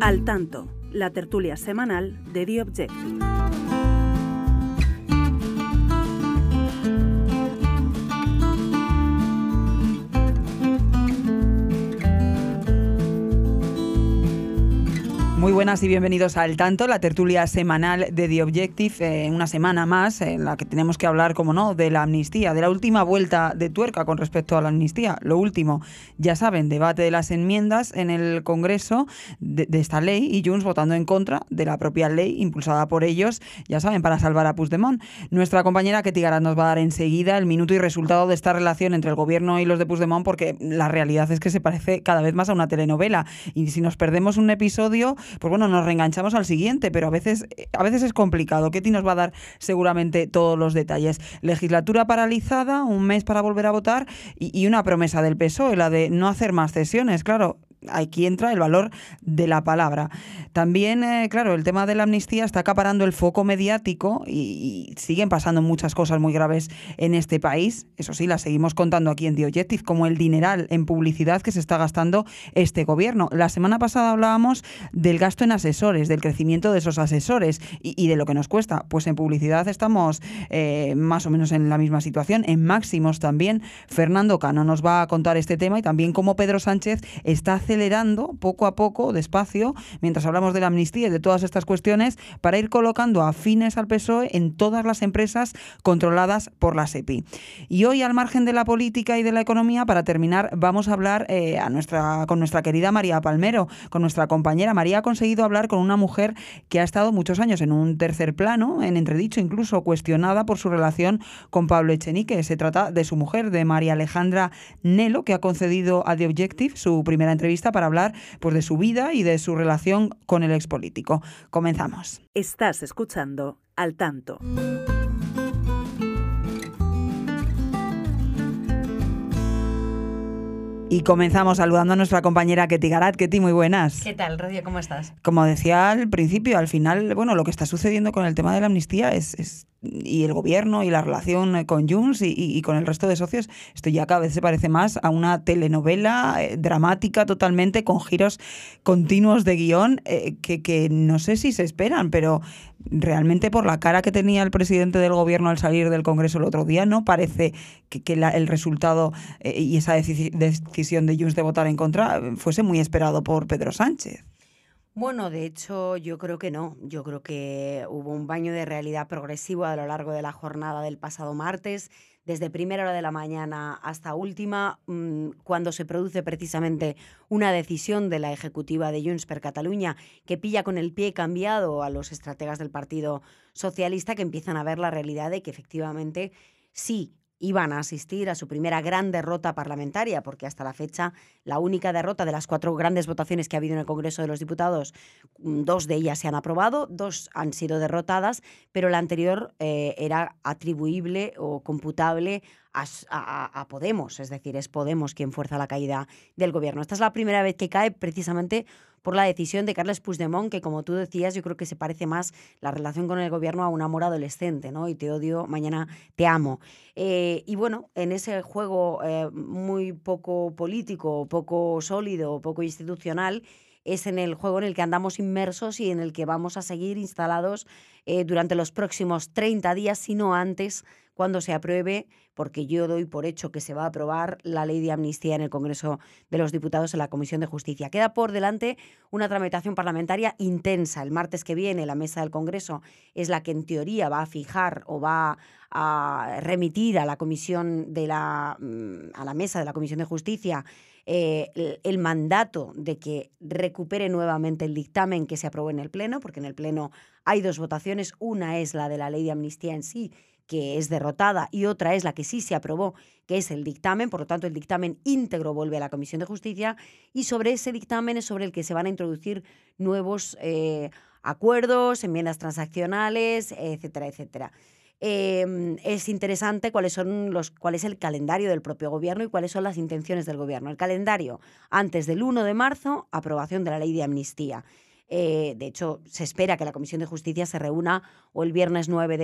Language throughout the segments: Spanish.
Al tanto, la tertulia semanal de The Objective. Muy buenas y bienvenidos a Al Tanto, la tertulia semanal de The Objective, una semana más en la que tenemos que hablar, como no, de la amnistía, de la última vuelta de tuerca con respecto a la amnistía. Lo último, ya saben, debate de las enmiendas en el Congreso de esta ley y Junts votando en contra de la propia ley impulsada por ellos, ya saben, para salvar a Puigdemont. Nuestra compañera Ketty Garat nos va a dar enseguida el minuto y resultado de esta relación entre el gobierno y los de Puigdemont, porque la realidad es que se parece cada vez más a una telenovela y si nos perdemos un episodio, pues bueno, nos reenganchamos al siguiente, pero a veces es complicado. Ketty nos va a dar seguramente todos los detalles. Legislatura paralizada, un mes para volver a votar y una promesa del PSOE, la de no hacer más cesiones. Claro, aquí entra el valor de la palabra. También, claro, el tema de la amnistía está acaparando el foco mediático y siguen pasando muchas cosas muy graves en este país. Eso sí, las seguimos contando aquí en The Objective, como el dineral en publicidad que se está gastando este gobierno. La semana pasada hablábamos del gasto en asesores, del crecimiento de esos asesores y de lo que nos cuesta. Pues en publicidad estamos más o menos en la misma situación, en máximos también. Fernando Cano nos va a contar este tema y también cómo Pedro Sánchez está acelerando poco a poco, despacio, mientras hablamos de la amnistía y de todas estas cuestiones, para ir colocando afines al PSOE en todas las empresas controladas por la SEPI. Y hoy, al margen de la política y de la economía, para terminar, vamos a hablar con nuestra querida María Palmero, con nuestra compañera. María ha conseguido hablar con una mujer que ha estado muchos años en un tercer plano, en entredicho, incluso cuestionada por su relación con Pablo Echenique. Se trata de su mujer, de María Alejandra Nelo, que ha concedido a The Objective su primera entrevista para hablar pues, de su vida y de su relación con el expolítico. Comenzamos. Estás escuchando Al Tanto. Y comenzamos saludando a nuestra compañera Ketty Garat. Ketty, muy buenas. ¿Qué tal, Rocío? ¿Cómo estás? Como decía al principio, al final, bueno, lo que está sucediendo con el tema de la amnistía y el gobierno y la relación con Junts y con el resto de socios, esto ya cada vez se parece más a una telenovela dramática totalmente, con giros continuos de guión que no sé si se esperan, pero realmente por la cara que tenía el presidente del gobierno al salir del Congreso el otro día, no parece que el resultado y esa decisión de Junts de votar en contra fuese muy esperado por Pedro Sánchez. Bueno, de hecho, yo creo que no. Yo creo que hubo un baño de realidad progresivo a lo largo de la jornada del pasado martes, desde primera hora de la mañana hasta última, cuando se produce precisamente una decisión de la ejecutiva de Junts per Catalunya que pilla con el pie cambiado a los estrategas del Partido Socialista, que empiezan a ver la realidad de que efectivamente sí iban a asistir a su primera gran derrota parlamentaria, porque hasta la fecha la única derrota de las 4 grandes votaciones que ha habido en el Congreso de los Diputados, 2 de ellas se han aprobado, 2 han sido derrotadas, pero la anterior era atribuible o computable a Podemos, es decir, es Podemos quien fuerza la caída del gobierno. Esta es la primera vez que cae precisamente por la decisión de Carles Puigdemont, que como tú decías, yo creo que se parece más la relación con el gobierno a un amor adolescente, ¿no? Y te odio, mañana te amo. Y bueno, en ese juego muy poco político, poco sólido, poco institucional, es en el juego en el que andamos inmersos y en el que vamos a seguir instalados durante los próximos 30 días, si no antes, cuando se apruebe, porque yo doy por hecho que se va a aprobar la ley de amnistía en el Congreso de los Diputados en la Comisión de Justicia. Queda por delante una tramitación parlamentaria intensa. El martes que viene la mesa del Congreso es la que en teoría va a fijar o va a remitir a la comisión a la mesa de la Comisión de Justicia el mandato de que recupere nuevamente el dictamen que se aprobó en el Pleno, porque en el Pleno hay 2 votaciones. Una es la de la ley de amnistía en sí, que es derrotada, y otra es la que sí se aprobó, que es el dictamen. Por lo tanto, el dictamen íntegro vuelve a la Comisión de Justicia y sobre ese dictamen es sobre el que se van a introducir nuevos acuerdos, enmiendas transaccionales, etcétera, etcétera. Es interesante cuál es el calendario del propio gobierno y cuáles son las intenciones del gobierno. El calendario: antes del 1 de marzo, aprobación de la ley de amnistía. De hecho, se espera que la Comisión de Justicia se reúna o el viernes 9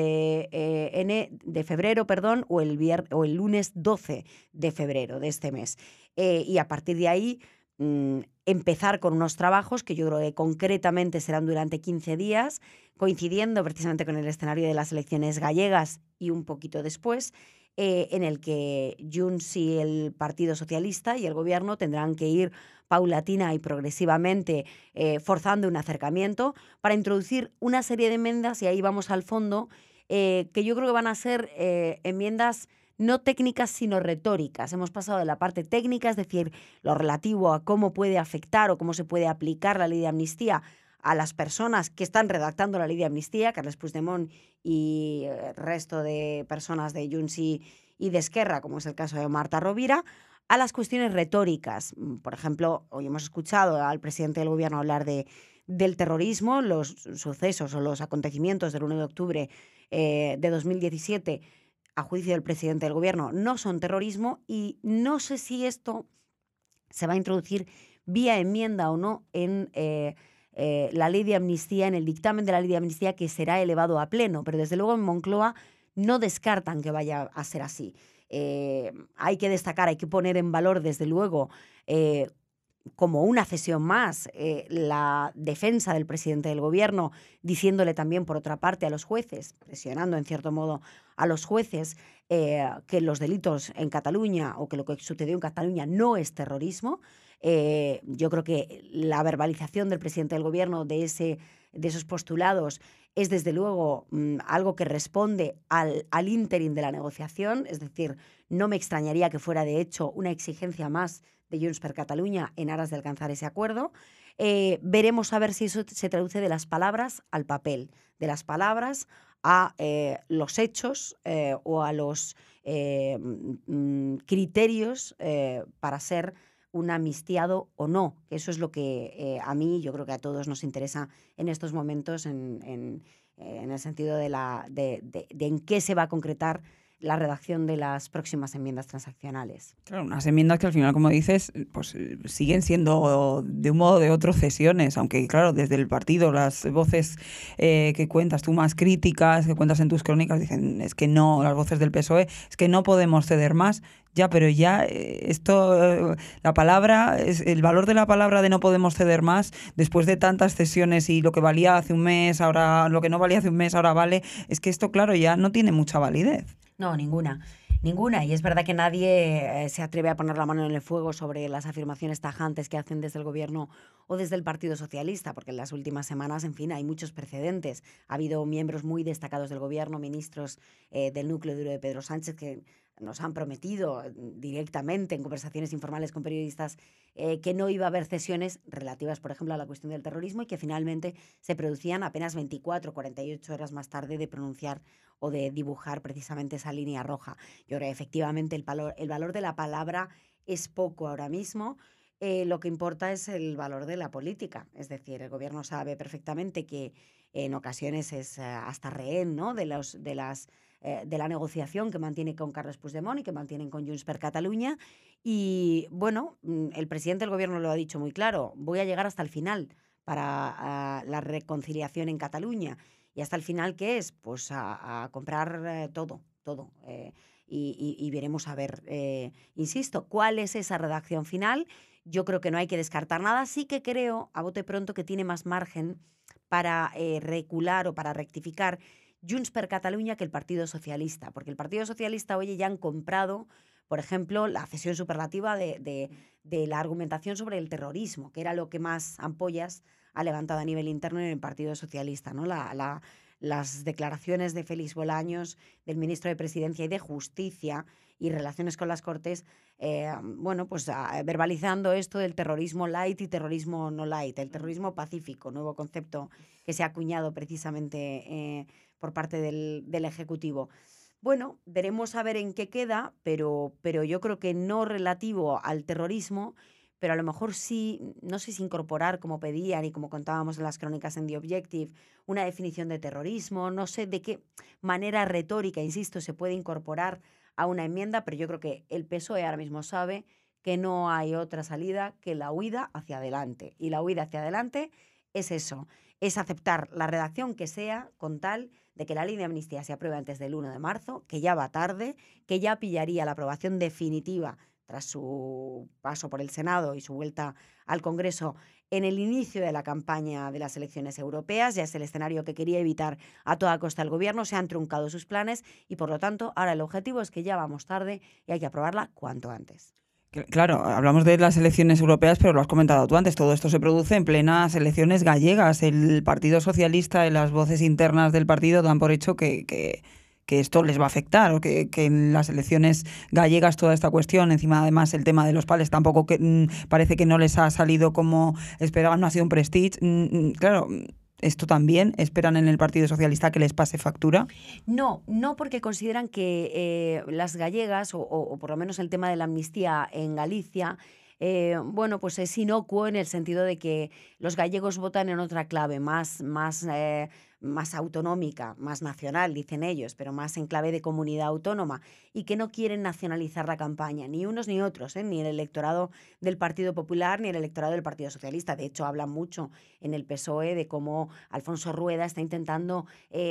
de febrero, o el lunes 12 de febrero de este mes. Y a partir de ahí, empezar con unos trabajos que yo creo que concretamente serán durante 15 días, coincidiendo precisamente con el escenario de las elecciones gallegas y un poquito después, en el que Junts y el Partido Socialista y el Gobierno tendrán que ir paulatina y progresivamente forzando un acercamiento para introducir una serie de enmiendas, y ahí vamos al fondo, que yo creo que van a ser enmiendas no técnicas sino retóricas. Hemos pasado de la parte técnica, es decir, lo relativo a cómo puede afectar o cómo se puede aplicar la ley de amnistía a las personas que están redactando la ley de amnistía, Carles Puigdemont y el resto de personas de Junts y de Esquerra, como es el caso de Marta Rovira, a las cuestiones retóricas. Por ejemplo, hoy hemos escuchado al presidente del Gobierno hablar del terrorismo, los sucesos o los acontecimientos del 1 de octubre de 2017, a juicio del presidente del Gobierno, no son terrorismo, y no sé si esto se va a introducir vía enmienda o no en la ley de amnistía, en el dictamen de la ley de amnistía que será elevado a pleno, pero desde luego en Moncloa no descartan que vaya a ser así. Hay que destacar, hay que poner en valor desde luego como una cesión más, la defensa del presidente del Gobierno, diciéndole también, por otra parte, a los jueces, presionando en cierto modo a los jueces, que los delitos en Cataluña o que lo que sucedió en Cataluña no es terrorismo. Yo creo que la verbalización del presidente del Gobierno de esos postulados es desde luego algo que responde al ínterin de la negociación, es decir, no me extrañaría que fuera de hecho una exigencia más de Junts per Catalunya en aras de alcanzar ese acuerdo. Veremos a ver si eso se traduce de las palabras al papel, de las palabras a los hechos o a los criterios para ser un amnistiado o no. Eso es lo que a mí, yo creo que a todos nos interesa en estos momentos en el sentido de en qué se va a concretar la redacción de las próximas enmiendas transaccionales. Claro, unas enmiendas que al final, como dices, pues siguen siendo de un modo o de otro cesiones, aunque claro, desde el partido las voces que cuentas tú más críticas, que cuentas en tus crónicas, dicen, es que no, las voces del PSOE, es que no podemos ceder más. Ya, pero ya esto, la palabra, el valor de la palabra de no podemos ceder más, después de tantas cesiones y lo que valía hace un mes, ahora lo que no valía hace un mes, ahora vale, es que esto, claro, ya no tiene mucha validez. No, ninguna. Y es verdad que nadie se atreve a poner la mano en el fuego sobre las afirmaciones tajantes que hacen desde el Gobierno o desde el Partido Socialista, porque en las últimas semanas, en fin, hay muchos precedentes. Ha habido miembros muy destacados del Gobierno, ministros del núcleo duro de Pedro Sánchez, que nos han prometido directamente en conversaciones informales con periodistas que no iba a haber cesiones relativas, por ejemplo, a la cuestión del terrorismo, y que finalmente se producían apenas 24 o 48 horas más tarde de pronunciar o de dibujar precisamente esa línea roja. Yo creo que efectivamente el valor de la palabra es poco ahora mismo. Lo que importa es el valor de la política. Es decir, el Gobierno sabe perfectamente que en ocasiones es hasta rehén, ¿no?, de la negociación que mantiene con Carles Puigdemont y que mantienen con Junts per Catalunya. Y bueno, el presidente del Gobierno lo ha dicho muy claro: voy a llegar hasta el final para la reconciliación en Cataluña. ¿Y hasta el final qué es? Pues a comprar todo. Y veremos a ver, insisto, cuál es esa redacción final. Yo creo que no hay que descartar nada. Sí que creo, a bote pronto, que tiene más margen para recular o para rectificar Junts per Catalunya que el Partido Socialista, porque el Partido Socialista, oye, ya han comprado, por ejemplo, la cesión superlativa de la argumentación sobre el terrorismo, que era lo que más ampollas ha levantado a nivel interno en el Partido Socialista, ¿no? Las declaraciones de Félix Bolaños, del ministro de Presidencia y de Justicia y Relaciones con las Cortes, verbalizando esto del terrorismo light y terrorismo no light, el terrorismo pacífico, nuevo concepto que se ha acuñado precisamente por parte del Ejecutivo. Bueno, veremos a ver en qué queda, pero yo creo que no relativo al terrorismo, pero a lo mejor sí, no sé si incorporar, como pedían y como contábamos en las crónicas en The Objective, una definición de terrorismo. No sé de qué manera retórica, insisto, se puede incorporar a una enmienda, pero yo creo que el PSOE ahora mismo sabe que no hay otra salida que la huida hacia adelante. Y la huida hacia adelante es eso, es aceptar la redacción que sea con tal de que la ley de amnistía se apruebe antes del 1 de marzo, que ya va tarde, que ya pillaría la aprobación definitiva tras su paso por el Senado y su vuelta al Congreso, en el inicio de la campaña de las elecciones europeas. Ya es el escenario que quería evitar a toda costa el gobierno. Se han truncado sus planes y, por lo tanto, ahora el objetivo es que ya vamos tarde y hay que aprobarla cuanto antes. Claro, hablamos de las elecciones europeas, pero lo has comentado tú antes, todo esto se produce en plenas elecciones gallegas. El Partido Socialista y las voces internas del partido dan por hecho que esto les va a afectar, o que en las elecciones gallegas toda esta cuestión, encima además el tema de los pales tampoco parece que no les ha salido como esperaban, no ha sido un prestige. Claro, ¿esto también esperan en el Partido Socialista que les pase factura? No, no, porque consideran que las gallegas, o por lo menos el tema de la amnistía en Galicia, bueno, pues es inocuo en el sentido de que los gallegos votan en otra clave, más autonómica, más nacional, dicen ellos, pero más en clave de comunidad autónoma, y que no quieren nacionalizar la campaña, ni unos ni otros, ni el electorado del Partido Popular ni el electorado del Partido Socialista. De hecho, hablan mucho en el PSOE de cómo Alfonso Rueda está intentando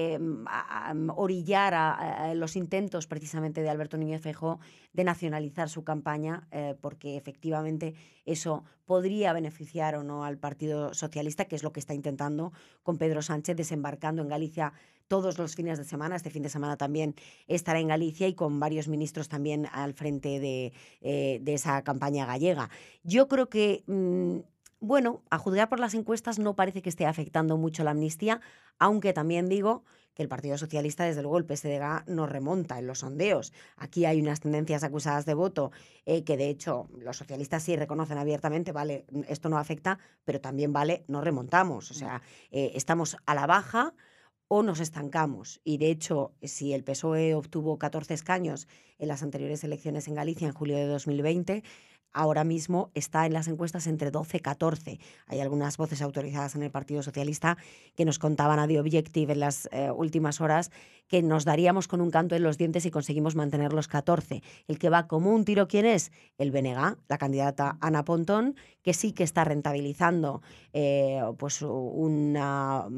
orillar a los intentos precisamente de Alberto Núñez Feijóo de nacionalizar su campaña, porque efectivamente eso podría beneficiar o no al Partido Socialista, que es lo que está intentando con Pedro Sánchez, desembarcando en Galicia todos los fines de semana. Este fin de semana también estará en Galicia y con varios ministros también al frente de esa campaña gallega. Yo creo que, bueno, a juzgar por las encuestas no parece que esté afectando mucho la amnistía, aunque también digo que el Partido Socialista, desde luego el PSDG, no remonta en los sondeos. Aquí hay unas tendencias acusadas de voto que, de hecho, los socialistas sí reconocen abiertamente, vale, esto no afecta, pero también vale, no remontamos. O sea, estamos a la baja o nos estancamos. Y, de hecho, si el PSOE obtuvo 14 escaños en las anteriores elecciones en Galicia en julio de 2020, ahora mismo está en las encuestas entre 12 y 14. Hay algunas voces autorizadas en el Partido Socialista que nos contaban a The Objective en las últimas horas que nos daríamos con un canto en los dientes si conseguimos mantener los 14. El que va como un tiro, ¿quién es? El BNG, la candidata Ana Pontón, que sí que está rentabilizando pues una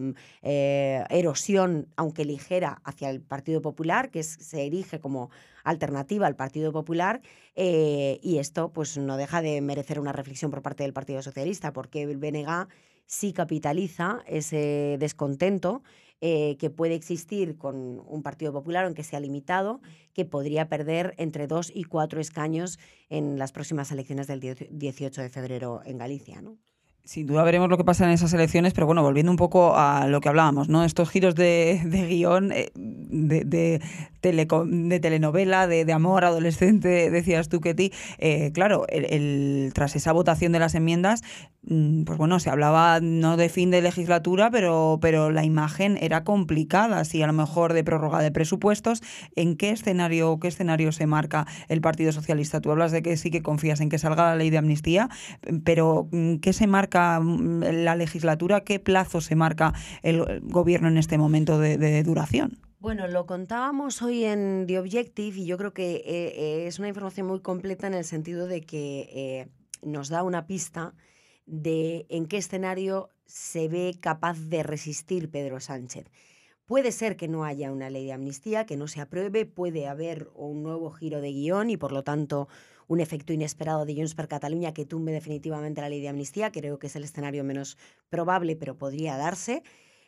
erosión, aunque ligera, hacia el Partido Popular, que se erige como alternativa al Partido Popular, y esto pues no deja de merecer una reflexión por parte del Partido Socialista, porque el BNG sí capitaliza ese descontento que puede existir con un Partido Popular, aunque sea limitado, que podría perder entre 2 y 4 escaños en las próximas elecciones del 18 de febrero en Galicia, ¿no? Sin duda veremos lo que pasa en esas elecciones, pero bueno, volviendo un poco a lo que hablábamos, ¿no? Estos giros de guión, de telenovela, de amor adolescente, decías tú, Ketty. Claro, tras esa votación de las enmiendas, pues bueno, se hablaba no de fin de legislatura, pero la imagen era complicada, así a lo mejor de prórroga de presupuestos. ¿En qué escenario se marca el Partido Socialista? Tú hablas de que sí que confías en que salga la ley de amnistía, pero ¿qué se marca la legislatura? ¿Qué plazo se marca el gobierno en este momento de duración? Bueno, lo contábamos hoy en The Objective y yo creo que es una información muy completa en el sentido de que nos da una pista de en qué escenario se ve capaz de resistir Pedro Sánchez. Puede ser que no haya una ley de amnistía, que no se apruebe, puede haber un nuevo giro de guión y, por lo tanto, un efecto inesperado de Junts per Catalunya que tumbe definitivamente la ley de amnistía. Creo que es el escenario menos probable, pero podría darse.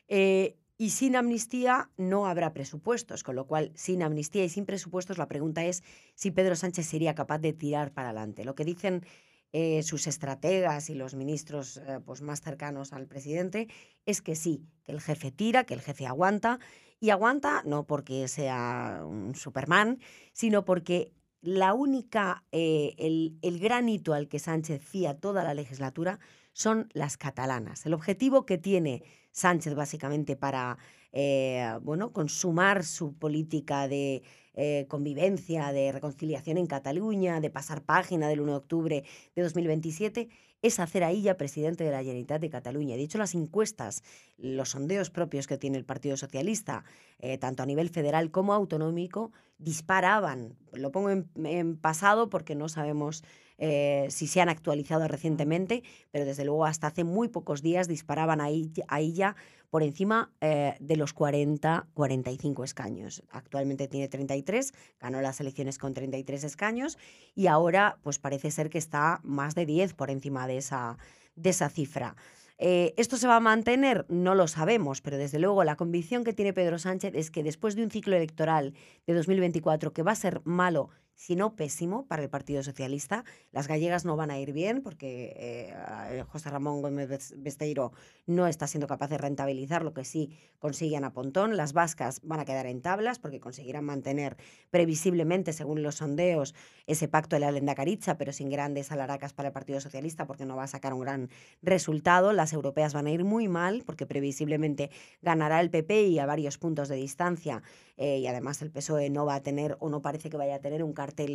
Y sin amnistía no habrá presupuestos, con lo cual, sin amnistía y sin presupuestos, la pregunta es si Pedro Sánchez sería capaz de tirar para adelante. Lo que dicen sus estrategas y los ministros pues más cercanos al presidente es que sí, que el jefe tira, que el jefe aguanta, y aguanta no porque sea un Superman, sino porque la única, el gran hito al que Sánchez fía toda la legislatura son las catalanas. El objetivo que tiene Sánchez básicamente para bueno, consumar su política de convivencia, de reconciliación en Cataluña, de pasar página del 1 de octubre de 2027, es hacer a Illa presidente de la Generalitat de Cataluña. De hecho, las encuestas, los sondeos propios que tiene el Partido Socialista, tanto a nivel federal como autonómico, disparaban. Lo pongo en pasado porque no sabemos si se han actualizado recientemente, pero desde luego hasta hace muy pocos días disparaban ahí ya por encima de los 45 escaños. Actualmente tiene 33, ganó las elecciones con 33 escaños y ahora pues parece ser que está más de 10 por encima de esa cifra. ¿Esto se va a mantener? No lo sabemos, pero desde luego la convicción que tiene Pedro Sánchez es que después de un ciclo electoral de 2024 que va a ser malo, si no pésimo, para el Partido Socialista, las gallegas no van a ir bien porque José Ramón Gómez Besteiro no está siendo capaz de rentabilizar lo que sí consiguen a Pontón. Las vascas van a quedar en tablas porque conseguirán mantener previsiblemente, según los sondeos, ese pacto de la Lehendakaritza, pero sin grandes alaracas para el Partido Socialista porque no va a sacar un gran resultado. Las europeas van a ir muy mal porque previsiblemente ganará el PP y a varios puntos de distancia, y además el PSOE no va a tener, o no parece que vaya a tener, un cartel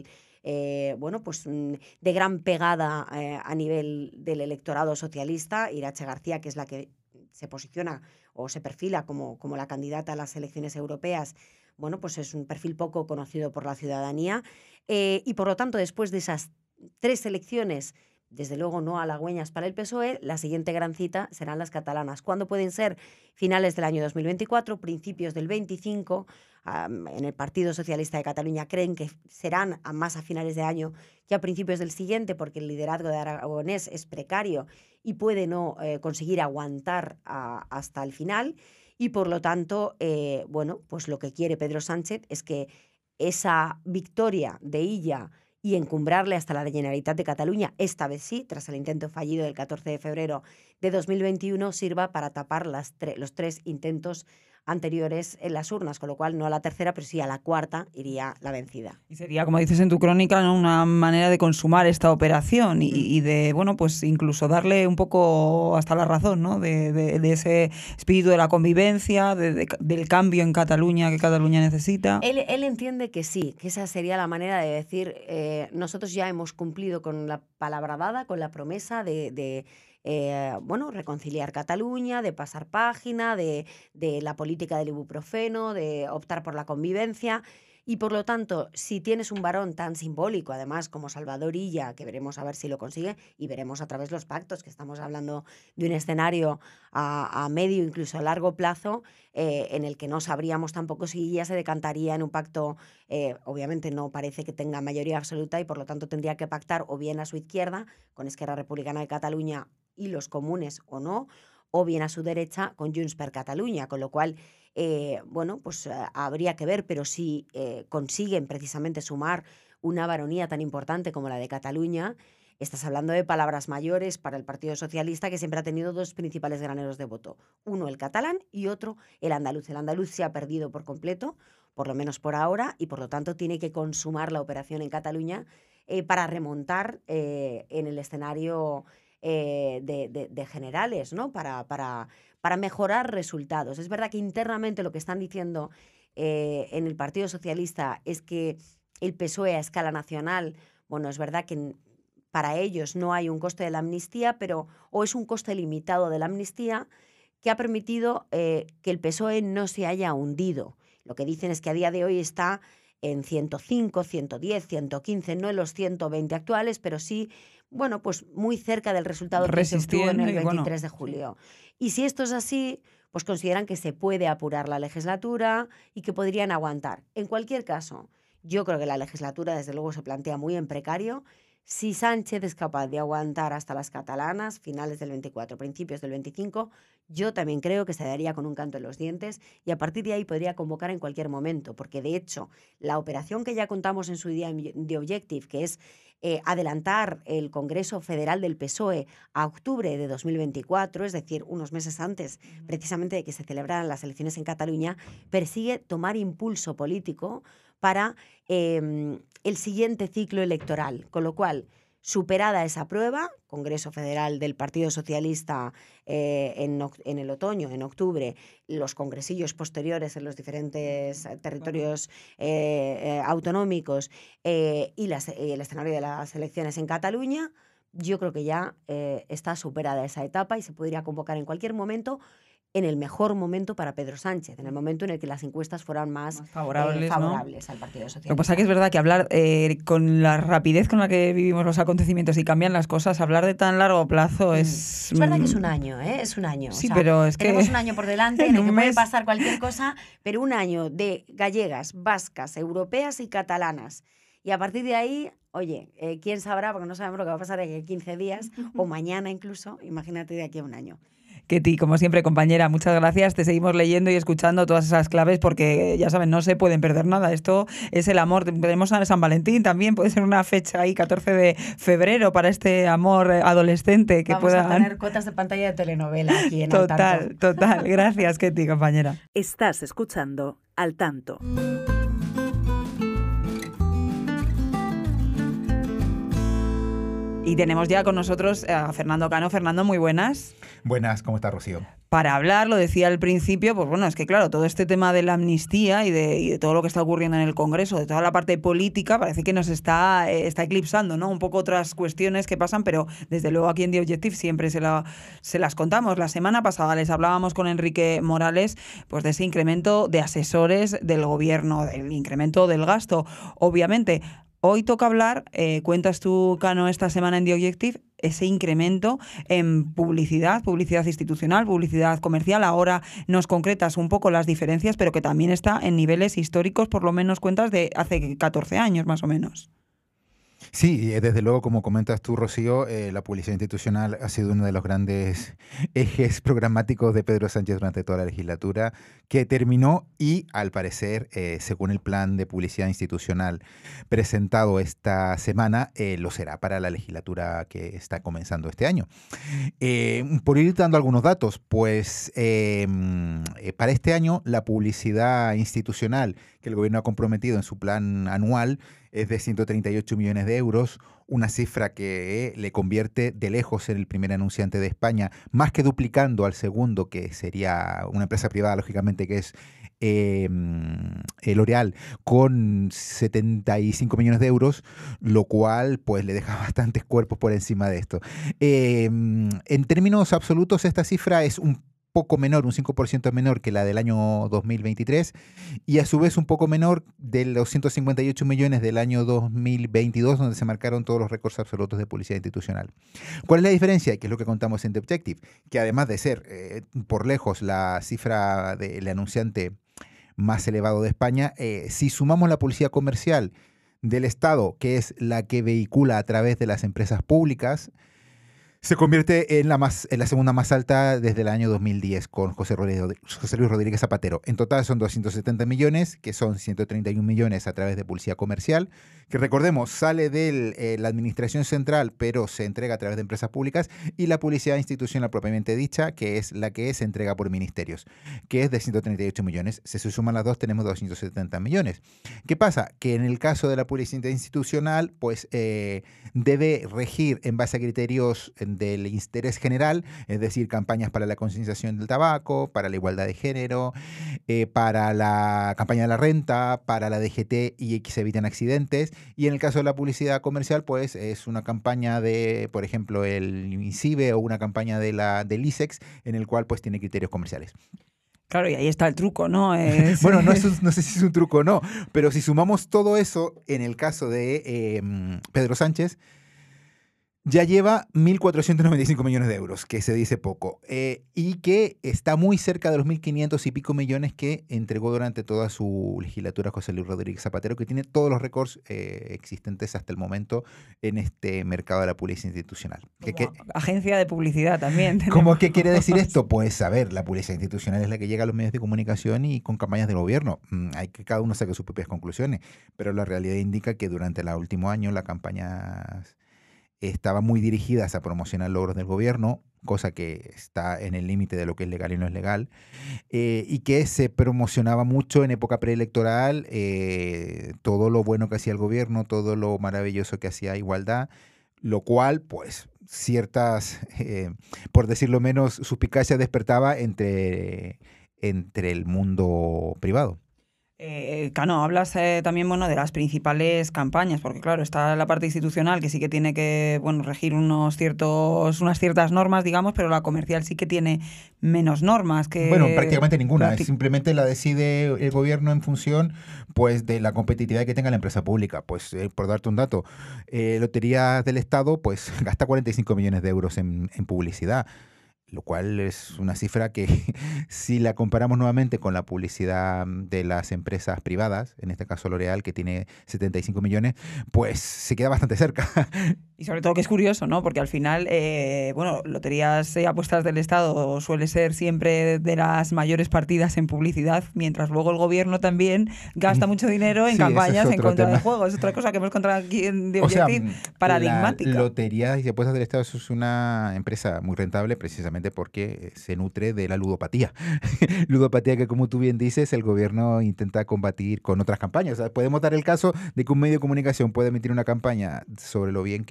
de gran pegada a nivel del electorado socialista. Irache García, que es la que se posiciona o se perfila como la candidata a las elecciones europeas, bueno, pues es un perfil poco conocido por la ciudadanía, y por lo tanto, después de esas 3 elecciones, desde luego no halagüeñas para el PSOE, la siguiente gran cita serán las catalanas. ¿Cuándo pueden ser? Finales del año 2024, principios del 25. En el Partido Socialista de Cataluña creen que serán más a finales de año que a principios del siguiente, porque el liderazgo de Aragonés es precario y puede no conseguir aguantar hasta el final. Y por lo tanto, pues lo que quiere Pedro Sánchez es que esa victoria de Illa y encumbrarle hasta la Generalitat de Cataluña, esta vez sí, tras el intento fallido del 14 de febrero de 2021, sirva para tapar los 3 intentos anteriores en las urnas, con lo cual no a la tercera, pero sí a la cuarta iría la vencida. Y sería, como dices en tu crónica, ¿no?, una manera de consumar esta operación y de, bueno, pues incluso darle un poco hasta la razón, ¿no?, de ese espíritu de la convivencia, del cambio en Cataluña que Cataluña necesita. Él entiende que sí, que esa sería la manera de decir, nosotros ya hemos cumplido con la palabra dada, con la promesa de reconciliar Cataluña, de pasar página, de la política del ibuprofeno, de optar por la convivencia. Y por lo tanto, si tienes un varón tan simbólico, además, como Salvador Illa, que veremos a ver si lo consigue, y veremos a través de los pactos, que estamos hablando de un escenario a medio, incluso a largo plazo, en el que no sabríamos tampoco si Illa se decantaría en un pacto. Obviamente no parece que tenga mayoría absoluta y por lo tanto tendría que pactar o bien a su izquierda, con Esquerra Republicana de Cataluña y los comunes o no, o bien a su derecha con Junts per Catalunya, con lo cual habría que ver, pero si consiguen precisamente sumar una baronía tan importante como la de Cataluña, estás hablando de palabras mayores para el Partido Socialista, que siempre ha tenido 2 principales graneros de voto, uno el catalán y otro el andaluz. El andaluz se ha perdido por completo, por lo menos por ahora, y por lo tanto tiene que consumar la operación en Cataluña para remontar en el escenario de generales, ¿no?, para mejorar resultados. Es verdad que internamente lo que están diciendo en el Partido Socialista es que el PSOE a escala nacional, bueno, es verdad que para ellos no hay un coste de la amnistía, o es un coste limitado de la amnistía que ha permitido que el PSOE no se haya hundido. Lo que dicen es que a día de hoy está en 105, 110, 115, no en los 120 actuales, pero sí, bueno, pues muy cerca del resultado que se obtuvo en el 23 de julio. Y si esto es así, pues consideran que se puede apurar la legislatura y que podrían aguantar. En cualquier caso, yo creo que la legislatura desde luego se plantea muy en precario. Si Sánchez es capaz de aguantar hasta las catalanas, finales del 24, principios del 25, yo también creo que se daría con un canto en los dientes y a partir de ahí podría convocar en cualquier momento, porque de hecho la operación que ya contamos en su día de Objective, que es adelantar el Congreso Federal del PSOE a octubre de 2024, es decir, unos meses antes precisamente de que se celebraran las elecciones en Cataluña, persigue tomar impulso político para el siguiente ciclo electoral, con lo cual, superada esa prueba, Congreso Federal del Partido Socialista en el otoño, en octubre, los congresillos posteriores en los diferentes territorios autonómicos y el escenario de las elecciones en Cataluña, yo creo que ya está superada esa etapa y se podría convocar en cualquier momento, en el mejor momento para Pedro Sánchez, en el momento en el que las encuestas fueran más favorables, favorables al Partido Socialista. Lo que pasa es que es verdad que hablar con la rapidez con la que vivimos los acontecimientos y cambian las cosas, hablar de tan largo plazo es... Es verdad que es un año, ¿eh? Es un año. Sí, pero es que... Tenemos un año por delante en el que puede pasar cualquier cosa, pero un año de gallegas, vascas, europeas y catalanas. Y a partir de ahí, oye, quién sabrá, porque no sabemos lo que va a pasar de aquí a 15 días o mañana incluso, imagínate de aquí a un año. Ketty, como siempre, compañera, muchas gracias. Te seguimos leyendo y escuchando todas esas claves porque, ya saben, no se pueden perder nada. Esto es el amor. Tenemos a San Valentín también, puede ser una fecha ahí, 14 de febrero, para este amor adolescente. Que Vamos a tener cuotas de pantalla de telenovela aquí en Al Tanto. Total. Gracias, Ketty, compañera. Estás escuchando Al Tanto. Y tenemos ya con nosotros a Fernando Cano. Fernando, muy buenas. Buenas, ¿cómo está, Rocío? Para hablar, lo decía al principio, pues bueno, es que claro, todo este tema de la amnistía y de todo lo que está ocurriendo en el Congreso, de toda la parte política, parece que nos está eclipsando, ¿no? Un poco otras cuestiones que pasan, pero desde luego aquí en The Objective siempre se las contamos. La semana pasada les hablábamos con Enrique Morales pues de ese incremento de asesores del gobierno, del incremento del gasto, obviamente. Hoy toca hablar, cuentas tú, Cano, esta semana en The Objective, ese incremento en publicidad institucional, publicidad comercial. Ahora nos concretas un poco las diferencias, pero que también está en niveles históricos, por lo menos cuentas de hace 14 años más o menos. Sí, desde luego, como comentas tú, Rocío, la publicidad institucional ha sido uno de los grandes ejes programáticos de Pedro Sánchez durante toda la legislatura, que terminó y, al parecer, según el plan de publicidad institucional presentado esta semana, lo será para la legislatura que está comenzando este año. Por ir dando algunos datos, pues para este año la publicidad institucional que el gobierno ha comprometido en su plan anual es de 138 millones de euros, una cifra que le convierte de lejos en el primer anunciante de España, más que duplicando al segundo, que sería una empresa privada, lógicamente, que es L'Oréal, con 75 millones de euros, lo cual pues le deja bastantes cuerpos por encima de esto. En términos absolutos, esta cifra es un poco menor, un 5% menor que la del año 2023 y a su vez un poco menor de los 158 millones del año 2022, donde se marcaron todos los récords absolutos de publicidad institucional. ¿Cuál es la diferencia? Que es lo que contamos en The Objective, que además de ser por lejos la cifra del anunciante más elevado de España, si sumamos la publicidad comercial del Estado, que es la que vehicula a través de las empresas públicas, se convierte en la segunda más alta desde el año 2010 con José Luis Rodríguez Zapatero. En total son 270 millones, que son 131 millones a través de publicidad comercial, que recordemos sale de la administración central, pero se entrega a través de empresas públicas, y la publicidad institucional propiamente dicha, que es la que se entrega por ministerios, que es de 138 millones. Si se suman las dos, tenemos 270 millones. ¿Qué pasa? Que en el caso de la publicidad institucional, pues debe regir en base a criterios del interés general, es decir, campañas para la concienciación del tabaco, para la igualdad de género, para la campaña de la renta, para la DGT y que se eviten accidentes. Y en el caso de la publicidad comercial, pues es una campaña de, por ejemplo, el INCIBE o una campaña del ISEX, en el cual pues tiene criterios comerciales. Claro, y ahí está el truco, ¿no? Bueno, no sé si es un truco o no, pero si sumamos todo eso, en el caso de Pedro Sánchez, ya lleva 1.495 millones de euros, que se dice poco, y que está muy cerca de los 1.500 y pico millones que entregó durante toda su legislatura José Luis Rodríguez Zapatero, que tiene todos los récords existentes hasta el momento en este mercado de la publicidad institucional. Agencia de publicidad también. ¿Cómo que quiere decir esto? Pues a ver, la publicidad institucional es la que llega a los medios de comunicación y con campañas del gobierno. Hay que cada uno saque sus propias conclusiones, pero la realidad indica que durante el último año la campaña estaban muy dirigidas a promocionar logros del gobierno, cosa que está en el límite de lo que es legal y no es legal, y que se promocionaba mucho en época preelectoral todo lo bueno que hacía el gobierno, todo lo maravilloso que hacía Igualdad, lo cual, pues, ciertas, por decirlo menos, suspicacias despertaba entre el mundo privado. Cano, hablas también bueno, de las principales campañas, porque claro, está la parte institucional que sí que tiene que bueno, regir unas ciertas normas, digamos, pero la comercial sí que tiene menos normas Bueno, que... prácticamente ninguna. Simplemente la decide el gobierno en función pues de la competitividad que tenga la empresa pública. Pues por darte un dato, Loterías del Estado pues gasta 45 millones de euros en publicidad, lo cual es una cifra que si la comparamos nuevamente con la publicidad de las empresas privadas, en este caso L'Oréal, que tiene 75 millones, pues se queda bastante cerca. Y sobre todo que es curioso, ¿no? Porque al final, bueno, Loterías y Apuestas del Estado suele ser siempre de las mayores partidas en publicidad, mientras luego el gobierno también gasta mucho dinero en Sí, ese es campañas en otro contra tema. de juegos. Es otra cosa que hemos encontrado aquí en The O sea, Objective, paradigmática. la Loterías y Apuestas del Estado es una empresa muy rentable precisamente porque se nutre de la ludopatía. Ludopatía que, como tú bien dices, el gobierno intenta combatir con otras campañas. O sea, podemos dar el caso de que un medio de comunicación puede emitir una campaña sobre lo bien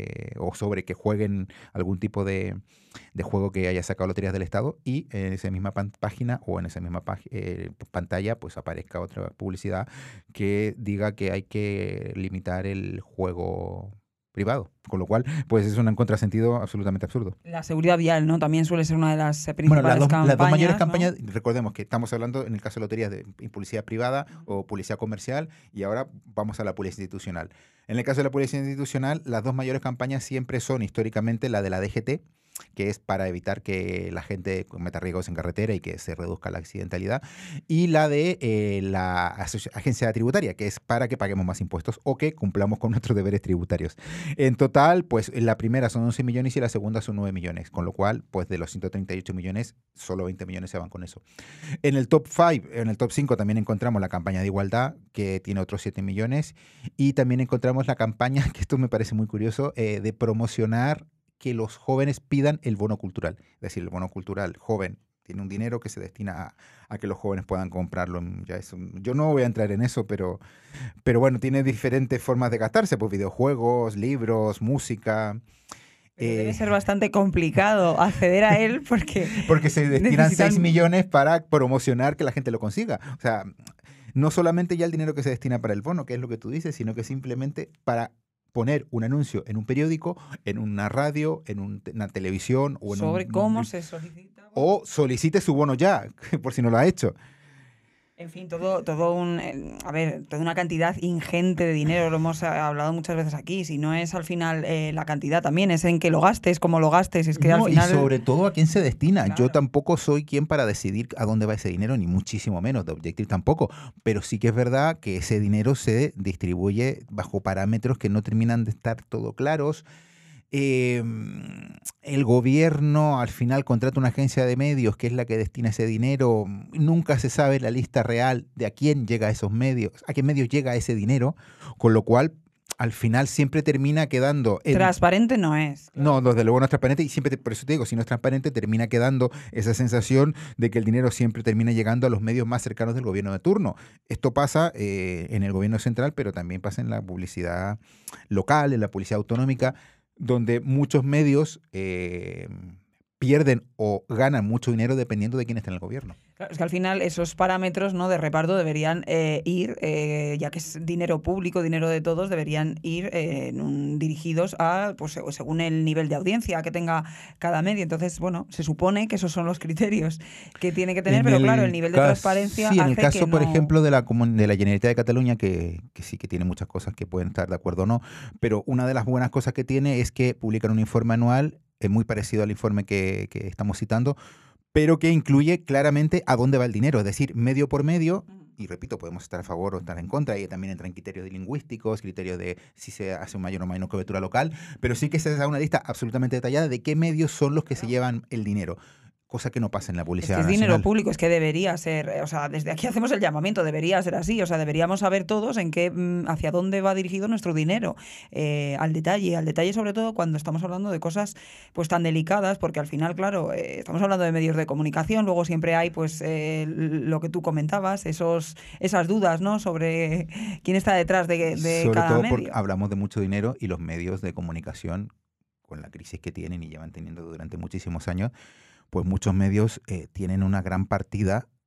o sobre que jueguen algún tipo de juego que haya sacado Loterías del Estado, y en esa misma página o en esa misma pantalla pues aparezca otra publicidad que diga que hay que limitar el juego privado, con lo cual pues es un contrasentido absolutamente absurdo. La seguridad vial, ¿no? También suele ser una de las Bueno, principales campañas. las dos mayores ¿no? campañas, recordemos que estamos hablando en el caso de loterías de publicidad privada o publicidad comercial, y ahora vamos a la publicidad institucional. En el caso de la publicidad institucional, las dos mayores campañas siempre son históricamente la de la DGT, que es para evitar que la gente cometa riesgos en carretera y que se reduzca la accidentalidad, y la de la agencia tributaria, que es para que paguemos más impuestos o que cumplamos con nuestros deberes tributarios. En total, pues la primera son 11 millones y la segunda son 9 millones, con lo cual, pues de los 138 millones, solo 20 millones se van con eso. En el top 5, en el top 5 también encontramos la campaña de igualdad, que tiene otros 7 millones, y también encontramos la campaña, que esto me parece muy curioso, de promocionar que los jóvenes pidan el bono cultural. Es decir, el bono cultural joven tiene un dinero que se destina a que los jóvenes puedan comprarlo. Yo no voy a entrar en eso, pero bueno, tiene diferentes formas de gastarse, pues videojuegos, libros, música. Debe ser bastante complicado acceder a él porque se destinan 6 millones para promocionar que la gente lo consiga. O sea, no solamente ya el dinero que se destina para el bono, que es lo que tú dices, sino que simplemente para poner un anuncio en un periódico, en una radio, en una televisión o en sobre cómo se solicita. O solicite su bono ya, por si no lo ha hecho. En fin, toda una cantidad ingente de dinero, lo hemos hablado muchas veces aquí. Si no es al final la cantidad, también es en que lo gastes, cómo lo gastes. Es que al final... Y sobre todo a quién se destina. Claro. Yo tampoco soy quien para decidir a dónde va ese dinero, ni muchísimo menos, de Objective tampoco. Pero sí que es verdad que ese dinero se distribuye bajo parámetros que no terminan de estar todo claros. El gobierno al final contrata una agencia de medios que es la que destina ese dinero. Nunca se sabe la lista real de a quién llega esos medios, a qué medios llega ese dinero, con lo cual al final siempre termina quedando... Transparente no es. Claro. No, desde luego no es transparente, y siempre, por eso te digo, si no es transparente termina quedando esa sensación de que el dinero siempre termina llegando a los medios más cercanos del gobierno de turno. Esto pasa en el gobierno central, pero también pasa en la publicidad local, en la publicidad autonómica, donde muchos medios pierden o ganan mucho dinero dependiendo de quién está en el gobierno. Claro, es que al final esos parámetros, ¿no?, de reparto deberían ir, ya que es dinero público, dinero de todos, deberían ir dirigidos a, pues según el nivel de audiencia que tenga cada medio. Entonces, bueno, se supone que esos son los criterios que tiene que tener, pero claro, el nivel de transparencia sí, en hace el caso, que por no... ejemplo, de la Generalitat de Cataluña, que sí que tiene muchas cosas que pueden estar de acuerdo o no, pero una de las buenas cosas que tiene es que publican un informe anual muy parecido al informe que estamos citando, pero que incluye claramente a dónde va el dinero, es decir, medio por medio. Y repito, podemos estar a favor o estar en contra, y también entran criterios lingüísticos, criterios de si se hace un mayor o menor cobertura local, pero sí que se da una lista absolutamente detallada de qué medios son los que se llevan el dinero. Cosa que no pasa en la publicidad nacional. Es dinero público, es que debería ser, o sea, desde aquí hacemos el llamamiento, debería ser así, o sea, deberíamos saber todos hacia dónde va dirigido nuestro dinero, al detalle sobre todo cuando estamos hablando de cosas pues tan delicadas, porque al final, claro, estamos hablando de medios de comunicación, luego siempre hay pues lo que tú comentabas, esas dudas, ¿no?, sobre quién está detrás de sobre cada todo medio. porque hablamos de mucho dinero y los medios de comunicación, con la crisis que tienen y llevan teniendo durante muchísimos años, pues muchos medios tienen una gran partida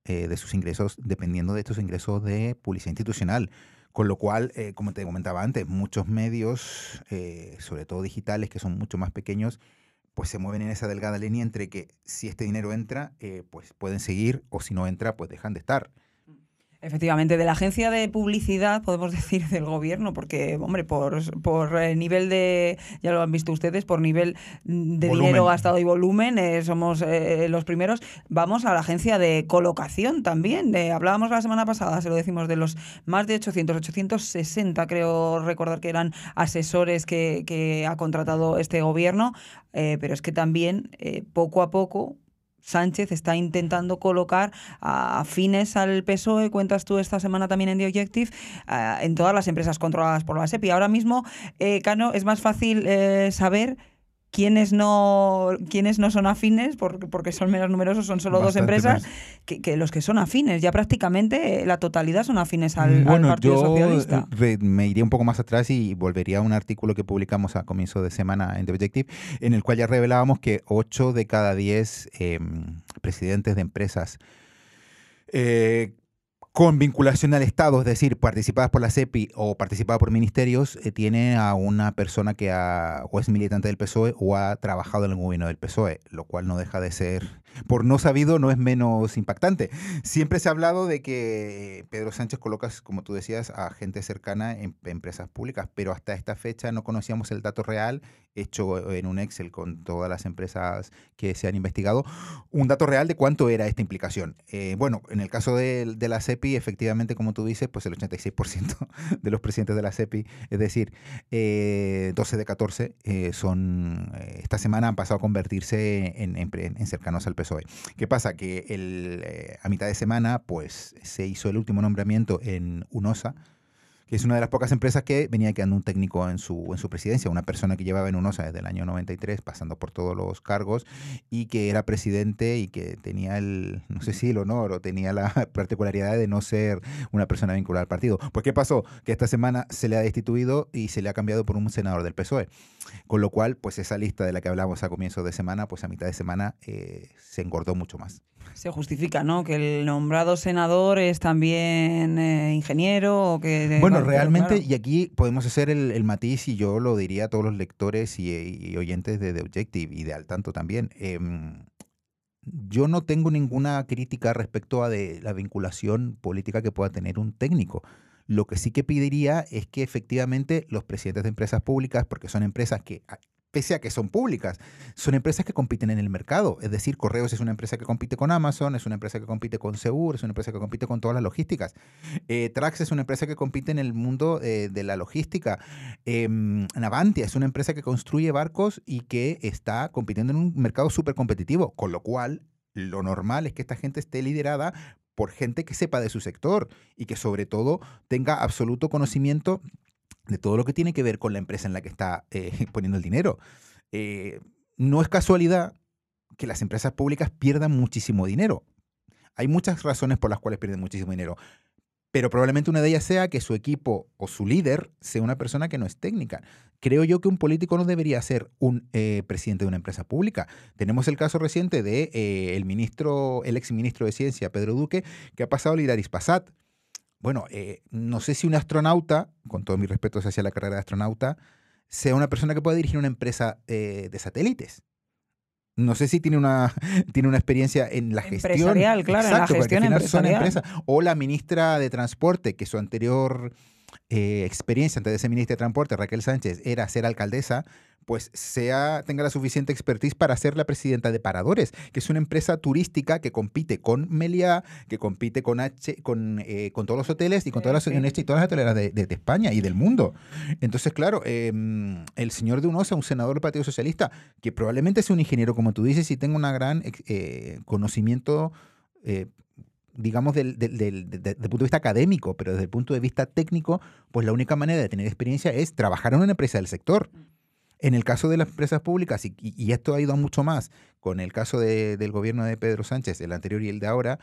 de sus ingresos dependiendo de estos ingresos de publicidad institucional. Con lo cual, como te comentaba antes, muchos medios, sobre todo digitales, que son mucho más pequeños, pues se mueven en esa delgada línea entre que si este dinero entra, pues pueden seguir, o si no entra, pues dejan de estar. Efectivamente, de la agencia de publicidad, podemos decir del gobierno, porque, hombre, por nivel de, ya lo han visto ustedes, por nivel de Volumen. dinero gastado y volumen, somos los primeros. Vamos a la agencia de colocación también. Hablábamos la semana pasada, se lo decimos, de los más de 860, creo recordar que eran asesores que ha contratado este gobierno, pero es que también, poco a poco, Sánchez está intentando colocar afines al PSOE, cuentas tú esta semana también en The Objective, en todas las empresas controladas por la SEPI. Ahora mismo, Cano, es más fácil saber quiénes no son afines, porque son menos numerosos, son solo dos empresas, que los que son afines. Ya prácticamente la totalidad son afines al Partido Socialista. Me iría un poco más atrás y volvería a un artículo que publicamos a comienzo de semana en The Objective, en el cual ya revelábamos que 8 de cada 10 presidentes de empresas con vinculación al Estado, es decir, participadas por la SEPI o participadas por ministerios, tiene a una persona que o es militante del PSOE o ha trabajado en el gobierno del PSOE, lo cual no deja de ser, por no sabido, no es menos impactante. Siempre se ha hablado de que Pedro Sánchez coloca, como tú decías, a gente cercana en empresas públicas, pero hasta esta fecha no conocíamos el dato real, hecho en un Excel con todas las empresas que se han investigado, un dato real de cuánto era esta implicación. Bueno, en el caso de la SEPI, efectivamente, como tú dices, pues el 86% de los presidentes de la SEPI, es decir, 12 de 14, esta semana han pasado a convertirse en cercanos al PSOE. ¿Qué pasa? Que a mitad de semana pues se hizo el último nombramiento en UNOSA, que es una de las pocas empresas que venía quedando un técnico en su presidencia, una persona que llevaba en UNOSA desde el año 93, pasando por todos los cargos, y que era presidente y que tenía no sé si el honor o tenía la particularidad de no ser una persona vinculada al partido. Pues ¿qué pasó? Que esta semana se le ha destituido y se le ha cambiado por un senador del PSOE. Con lo cual, pues esa lista de la que hablamos a comienzo de semana, pues a mitad de semana se engordó mucho más. Se justifica, ¿no? Que el nombrado senador es también ingeniero o que... Bueno, realmente, claro. Y aquí podemos hacer el matiz, y yo lo diría a todos los lectores y oyentes de The Objective y de Al Tanto también. Yo no tengo ninguna crítica respecto a la vinculación política que pueda tener un técnico. Lo que sí que pediría es que efectivamente los presidentes de empresas públicas, porque son empresas que, pese a que son públicas, son empresas que compiten en el mercado. Es decir, Correos es una empresa que compite con Amazon, es una empresa que compite con Segur, es una empresa que compite con todas las logísticas. Trax es una empresa que compite en el mundo de la logística. Navantia es una empresa que construye barcos y que está compitiendo en un mercado súper competitivo, con lo cual lo normal es que esta gente esté liderada por gente que sepa de su sector y que sobre todo tenga absoluto conocimiento de todo lo que tiene que ver con la empresa en la que está poniendo el dinero. No es casualidad que las empresas públicas pierdan muchísimo dinero. Hay muchas razones por las cuales pierden muchísimo dinero, pero probablemente una de ellas sea que su equipo o su líder sea una persona que no es técnica. Creo yo que un político no debería ser un presidente de una empresa pública. Tenemos el caso reciente de el exministro de Ciencia, Pedro Duque, que ha pasado a liderar Hispasat. Bueno, no sé si un astronauta, con todos mis respetos hacia la carrera de astronauta, sea una persona que pueda dirigir una empresa de satélites. No sé si tiene una experiencia en la gestión. Empresarial, claro, exacto, en la gestión empresarial. O la ministra de Transporte, que su anterior experiencia antes de ser ministra de Transporte, Raquel Sánchez, era ser alcaldesa, pues tenga la suficiente expertise para ser la presidenta de Paradores, que es una empresa turística que compite con Meliá, que compite con todos los hoteles y con todas las hoteleras de España y del mundo. Entonces, claro, el señor de UNOSA, un senador del Partido Socialista, que probablemente sea un ingeniero, como tú dices, y tenga un gran conocimiento digamos, desde el punto de vista académico, pero desde el punto de vista técnico, pues la única manera de tener experiencia es trabajar en una empresa del sector. En el caso de las empresas públicas, y esto ha ido mucho más con el caso del gobierno de Pedro Sánchez, el anterior y el de ahora,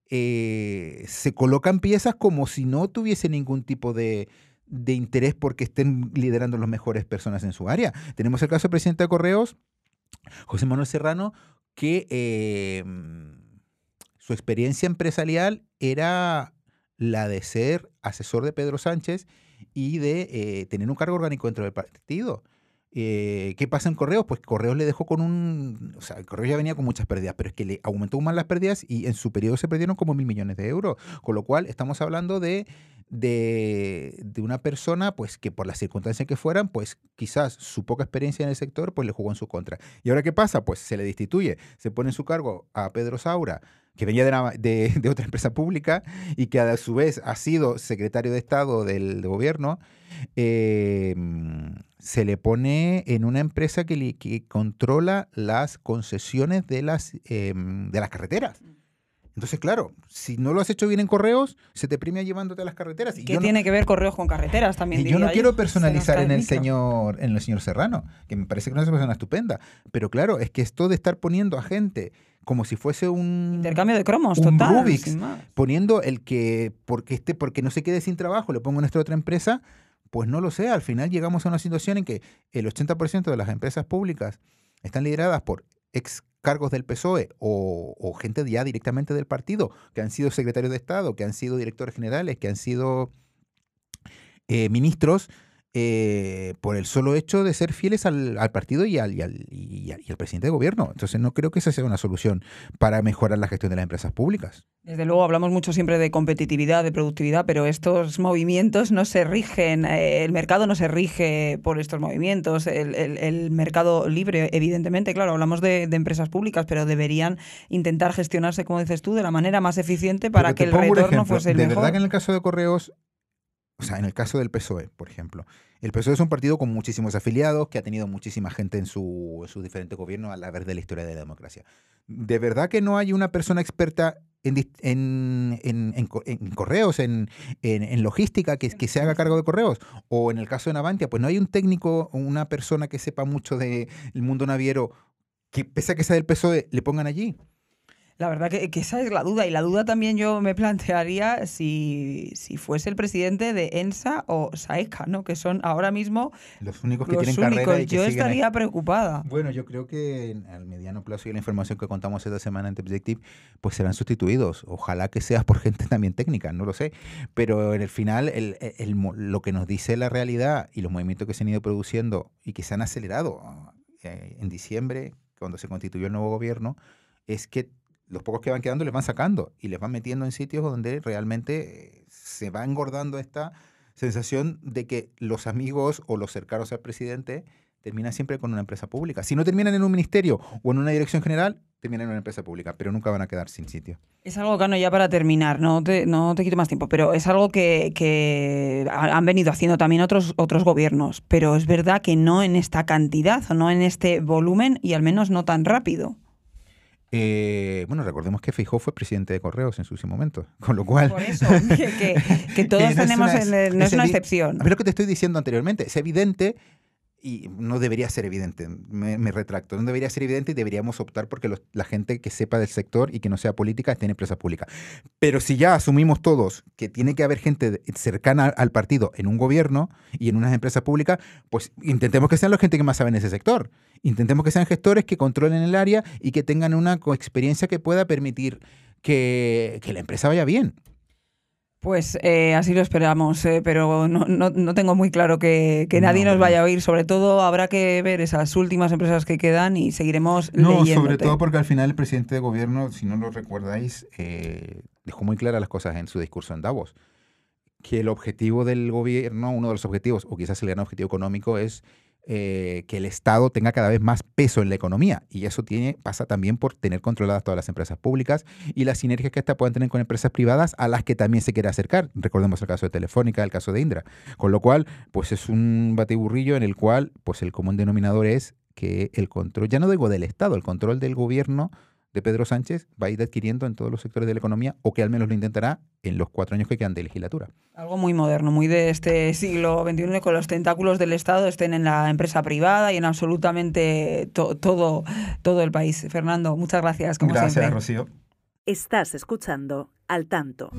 se colocan piezas como si no tuviese ningún tipo de interés porque estén liderando las mejores personas en su área. Tenemos el caso del presidente de Correos, José Manuel Serrano, que su experiencia empresarial era la de ser asesor de Pedro Sánchez y de tener un cargo orgánico dentro del partido. ¿Qué pasa en Correos? Pues Correos le dejó con o sea, Correos ya venía con muchas pérdidas, pero es que le aumentó aún más las pérdidas y en su periodo se perdieron como 1.000 millones de euros. Con lo cual estamos hablando de una persona pues que por las circunstancias que fueran, pues quizás su poca experiencia en el sector pues le jugó en su contra. ¿Y ahora qué pasa? Pues se le destituye, se pone en su cargo a Pedro Saura, que venía de otra empresa pública y que a su vez ha sido secretario de Estado del gobierno. Se le pone en una empresa que controla las concesiones de las carreteras. Entonces, claro, si no lo has hecho bien en Correos, se te premia llevándote a las carreteras. ¿Qué tiene que ver Correos con carreteras también? Y yo no quiero personalizar en el señor Serrano, que me parece que no es una persona estupenda. Pero claro, es que esto de estar poniendo a gente como si fuese un intercambio de cromos, un total, Rubik's, sin más. poniendo el que porque no se quede sin trabajo, le pongo en esta otra empresa, pues no lo sé. Al final llegamos a una situación en que el 80% de las empresas públicas están lideradas por ex cargos del PSOE o gente ya directamente del partido, que han sido secretarios de Estado, que han sido directores generales, que han sido ministros, por el solo hecho de ser fieles al partido y al presidente de gobierno. Entonces no creo que esa sea una solución para mejorar la gestión de las empresas públicas. Desde luego hablamos mucho siempre de competitividad, de productividad, pero estos movimientos no se rigen, el mercado no se rige por estos movimientos, el mercado libre, evidentemente, claro, hablamos de empresas públicas, pero deberían intentar gestionarse, como dices tú, de la manera más eficiente para que el retorno fuese el mejor. De verdad que en el caso de Correos, o sea, en el caso del PSOE, por ejemplo, el PSOE es un partido con muchísimos afiliados, que ha tenido muchísima gente en sus diferentes gobiernos a la vez de la historia de la democracia. ¿De verdad que no hay una persona experta en correos, en logística, que se haga cargo de correos? O en el caso de Navantia, pues no hay un técnico, una persona que sepa mucho del mundo naviero, que pese a que sea del PSOE, le pongan allí. La verdad que esa es la duda, y la duda también yo me plantearía si fuese el presidente de ENSA o SAECA, ¿no? Que son ahora mismo los únicos que tienen carrera y que yo siguen estaría ahí. Preocupada. Bueno, yo creo que al mediano plazo y la información que contamos esta semana en The Objective, pues serán sustituidos. Ojalá que sea por gente también técnica, no lo sé. Pero en el final, lo que nos dice la realidad y los movimientos que se han ido produciendo y que se han acelerado en diciembre, cuando se constituyó el nuevo gobierno, es que los pocos que van quedando les van sacando y les van metiendo en sitios donde realmente se va engordando esta sensación de que los amigos o los cercanos al presidente terminan siempre con una empresa pública. Si no terminan en un ministerio o en una dirección general, terminan en una empresa pública, pero nunca van a quedar sin sitio. Es algo, Cano, ya para terminar, no te quito más tiempo, pero es algo que han venido haciendo también otros gobiernos, pero es verdad que no en esta cantidad o no en este volumen y al menos no tan rápido. Bueno, recordemos que Feijóo fue presidente de Correos en su momento, con lo cual... Por eso, que todos tenemos, no es una excepción. A ver lo que te estoy diciendo anteriormente, es evidente y no debería ser evidente, me retracto, no debería ser evidente y deberíamos optar porque la gente que sepa del sector y que no sea política esté en empresa pública. Pero si ya asumimos todos que tiene que haber gente cercana al partido en un gobierno y en unas empresas públicas, pues intentemos que sean la gente que más sabe en ese sector. Intentemos que sean gestores que controlen el área y que tengan una experiencia que pueda permitir que la empresa vaya bien. Pues así lo esperamos, pero no tengo muy claro que nadie nos vaya a oír. Sobre todo habrá que ver esas últimas empresas que quedan y seguiremos leyéndote. Sobre todo porque al final el presidente de gobierno, si no lo recordáis, dejó muy claras las cosas en su discurso en Davos, que el objetivo del gobierno, uno de los objetivos, o quizás el gran objetivo económico, es que el Estado tenga cada vez más peso en la economía, y eso pasa también por tener controladas todas las empresas públicas y las sinergias que éstas puedan tener con empresas privadas a las que también se quiere acercar. Recordemos el caso de Telefónica, el caso de Indra. Con lo cual, pues es un batiburrillo en el cual pues el común denominador es que el control, ya no digo del Estado, el control del gobierno de Pedro Sánchez va a ir adquiriendo en todos los sectores de la economía, o que al menos lo intentará en los 4 años que quedan de legislatura. Algo muy moderno, muy de este siglo XXI, con los tentáculos del Estado estén en la empresa privada y en absolutamente todo el país. Fernando, muchas gracias, como siempre. Gracias, Rocío. Estás escuchando Al Tanto.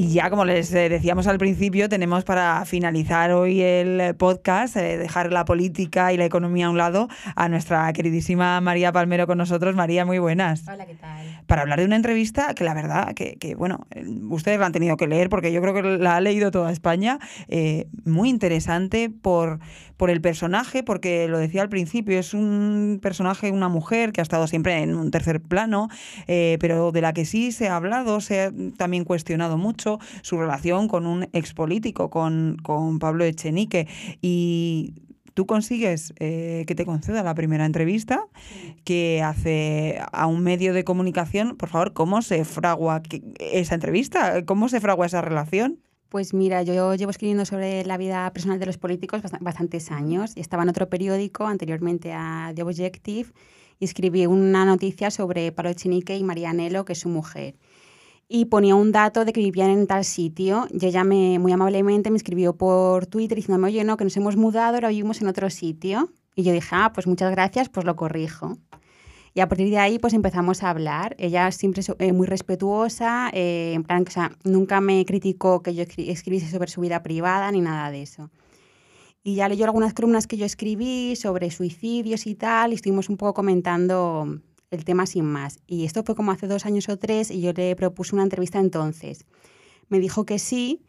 Y ya, como les decíamos al principio, tenemos para finalizar hoy el podcast, dejar la política y la economía a un lado, a nuestra queridísima María Palmero con nosotros. María, muy buenas. Hola, ¿qué tal? Para hablar de una entrevista que la verdad que bueno, ustedes la han tenido que leer porque yo creo que la ha leído toda España, muy interesante por el personaje, porque lo decía al principio, es un personaje, una mujer que ha estado siempre en un tercer plano, pero de la que sí se ha hablado, se ha también cuestionado mucho su relación con un expolítico, con Pablo Echenique. Y tú consigues que te conceda la primera entrevista que hace a un medio de comunicación. Por favor, ¿cómo se fragua esa entrevista? ¿Cómo se fragua esa relación? Pues mira, yo llevo escribiendo sobre la vida personal de los políticos bastantes años. Estaba en otro periódico, anteriormente a The Objective, y escribí una noticia sobre Pablo Echenique y María Anelo, que es su mujer. Y ponía un dato de que vivían en tal sitio. Y ella muy amablemente me escribió por Twitter diciéndome, oye, no, que nos hemos mudado, ahora vivimos en otro sitio. Y yo dije, pues muchas gracias, pues lo corrijo. Y a partir de ahí pues empezamos a hablar. Ella siempre muy respetuosa, en plan, o sea, nunca me criticó que yo escribiese sobre su vida privada ni nada de eso. Y ya leyó algunas columnas que yo escribí sobre suicidios y tal, y estuvimos un poco comentando el tema sin más. Y esto fue como hace 2 años o 3 y yo le propuse una entrevista entonces. Me dijo que sí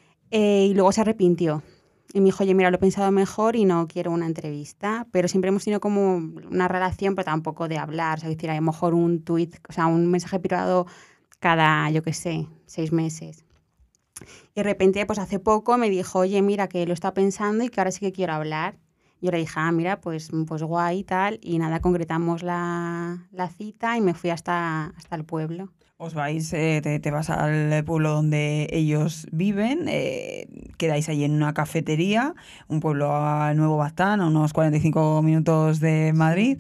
y luego se arrepintió. Y me dijo, oye, mira, lo he pensado mejor y no quiero una entrevista. Pero siempre hemos tenido como una relación, pero tampoco de hablar. O sea, decir, a lo mejor un tuit, o sea, un mensaje privado cada, yo qué sé, 6 meses. Y de repente, pues hace poco me dijo, oye, mira, que lo está pensando y que ahora sí que quiero hablar. Yo le dije, mira, pues guay y tal. Y nada, concretamos la cita y me fui hasta el pueblo. Os vais, te vas al pueblo donde ellos viven, quedáis allí en una cafetería, un pueblo a Nuevo Baztán, a unos 45 minutos de Madrid.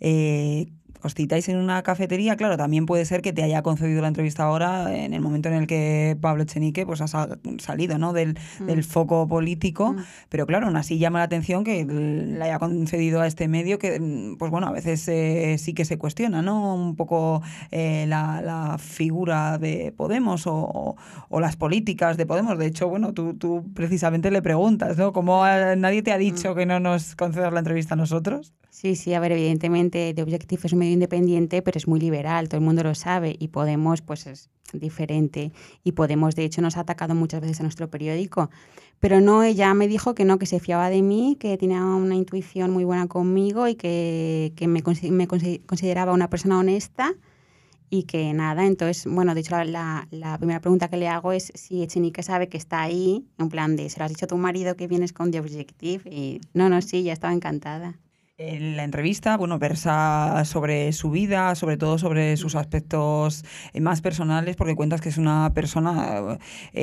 Os citáis en una cafetería. Claro, también puede ser que te haya concedido la entrevista ahora en el momento en el que Pablo Echenique pues ha salido, ¿no?, del foco político, pero claro, aún así llama la atención que le haya concedido a este medio que, pues bueno, a veces sí que se cuestiona, ¿no?, un poco la figura de Podemos o las políticas de Podemos. De hecho, bueno, tú precisamente le preguntas, ¿no?, ¿cómo nadie te ha dicho que no nos concedas la entrevista a nosotros? Sí, a ver, evidentemente The Objective es un medio independiente, pero es muy liberal, todo el mundo lo sabe, y Podemos pues es diferente, y Podemos de hecho nos ha atacado muchas veces a nuestro periódico, pero no, ella me dijo que no, que se fiaba de mí, que tenía una intuición muy buena conmigo y que me consideraba una persona honesta y que nada. Entonces, bueno, de hecho la primera pregunta que le hago es si Echenique sabe que está ahí, en plan de, ¿se lo has dicho a tu marido que vienes con The Objective? Y no, sí, ya estaba encantada. La entrevista, bueno, versa sobre su vida, sobre todo sobre sus aspectos más personales, porque cuentas que es una persona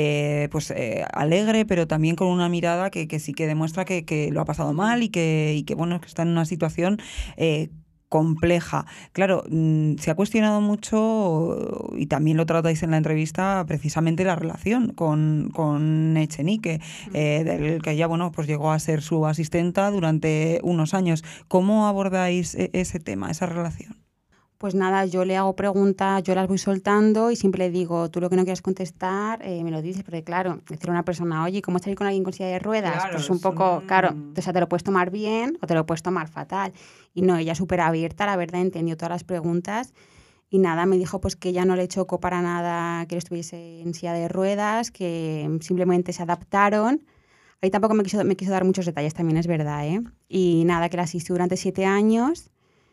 alegre, pero también con una mirada que sí que demuestra que lo ha pasado mal y que bueno, que está en una situación compleja. Claro, se ha cuestionado mucho, y también lo tratáis en la entrevista, precisamente la relación con Echenique, del que ella, bueno, pues llegó a ser su asistenta durante unos años. ¿Cómo abordáis ese tema, esa relación? Pues nada, yo le hago preguntas, yo las voy soltando y siempre le digo, tú lo que no quieras contestar, me lo dices, porque claro, decir a una persona, oye, ¿cómo salir con alguien con silla de ruedas? Claro, pues un poco, claro, o sea, te lo puedes tomar bien o te lo puedes tomar fatal. Y no, ella súper abierta, la verdad, entendió todas las preguntas y nada, me dijo pues que ella no le chocó para nada que él estuviese en silla de ruedas, que simplemente se adaptaron. Ahí tampoco me quiso dar muchos detalles, también es verdad, ¿eh? Y nada, que la asistió durante 7 años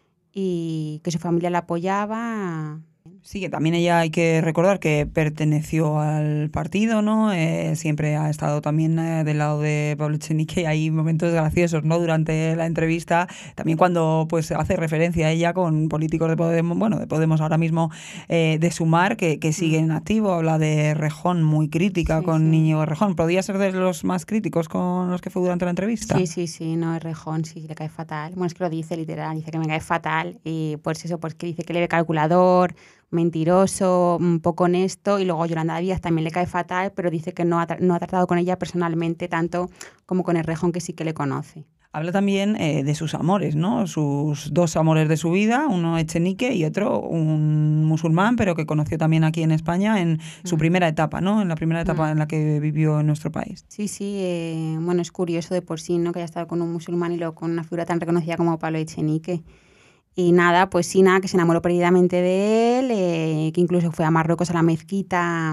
y que su familia la apoyaba. Sí, que también ella hay que recordar que perteneció al partido, ¿no? Siempre ha estado también del lado de Pablo Echenique, y hay momentos graciosos, ¿no?, durante la entrevista, también cuando pues hace referencia a ella con políticos de Podemos, bueno, de Podemos ahora mismo, de Sumar, que siguen activo. Habla de Rejón, muy crítica con Íñigo Errejón. ¿Podría ser de los más críticos con los que fue durante la entrevista? Sí, no, Errejón sí le cae fatal. Bueno, es que lo dice literal, dice que me cae fatal, y pues eso, pues que dice que le ve calculador, mentiroso, un poco honesto, y luego Yolanda Díaz también le cae fatal, pero dice que no ha tratado con ella personalmente tanto como con Errejón, que sí que le conoce. Habla también de sus amores, ¿no? Sus dos amores de su vida, uno Echenique y otro un musulmán, pero que conoció también aquí en España en su primera etapa, ¿no? En la primera etapa en la que vivió en nuestro país. Sí, sí, bueno, es curioso de por sí, ¿no? Que haya estado con un musulmán y luego con una figura tan reconocida como Pablo Echenique. Y nada, pues sí, nada, que se enamoró perdidamente de él, que incluso fue a Marruecos a la mezquita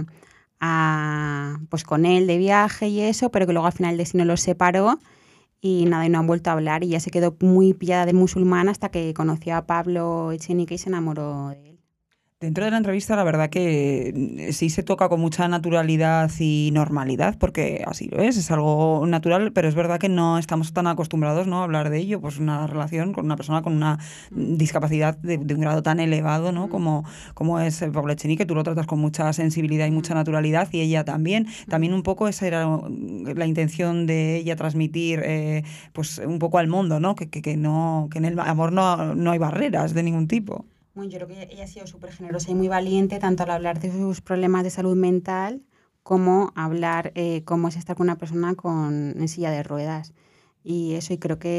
pues con él de viaje y eso, pero que luego al final el destino los separó. Y nada, y no han vuelto a hablar y ya se quedó muy pillada del musulmán hasta que conoció a Pablo Echenique y se enamoró de él. Dentro de la entrevista, la verdad que sí se toca con mucha naturalidad y normalidad, porque así lo es algo natural, pero es verdad que no estamos tan acostumbrados, ¿no?, a hablar de ello, pues una relación con una persona con una discapacidad de un grado tan elevado, ¿no?, como es Pablo Echenique, tú lo tratas con mucha sensibilidad y mucha naturalidad, y ella también. También un poco esa era la intención de ella, transmitir pues un poco al mundo, ¿no?, que en el amor no hay barreras de ningún tipo. Bueno, yo creo que ella ha sido súper generosa y muy valiente, tanto al hablar de sus problemas de salud mental como hablar cómo es estar con una persona en silla de ruedas. Y eso, y creo